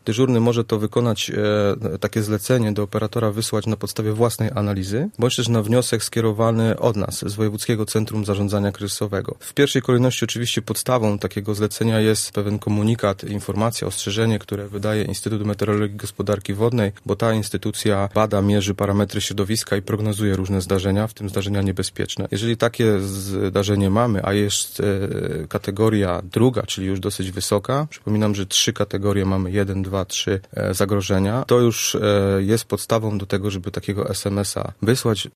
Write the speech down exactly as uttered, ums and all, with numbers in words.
dyżurny może to wykonać, e, takie zlecenie do operatora wysłać na podstawie własnej analizy, bądź też na wniosek skierowany od nas, z Wojewódzkiego Centrum Zarządzania Kryzysowego. W pierwszej kolejności oczywiście podstawą takiego zlecenia jest pewien komunikat, informacja, ostrzeżenie, które wydaje Instytut Meteorologii i Gospodarki Wodnej, bo ta instytucja bada, mierzy parametry środowiska i prognozuje różne zdarzenia, w tym zdarzenia niebezpieczne. Jeżeli takie zdarzenie mamy, a jest e, kategoria druga, czyli już dosyć wysoka, przypominam, że trzy kategorie mamy, jeden, dwa, trzy e, zagrożenia, to już e, jest podstawą do tego, żeby takiego es em es a wysłać.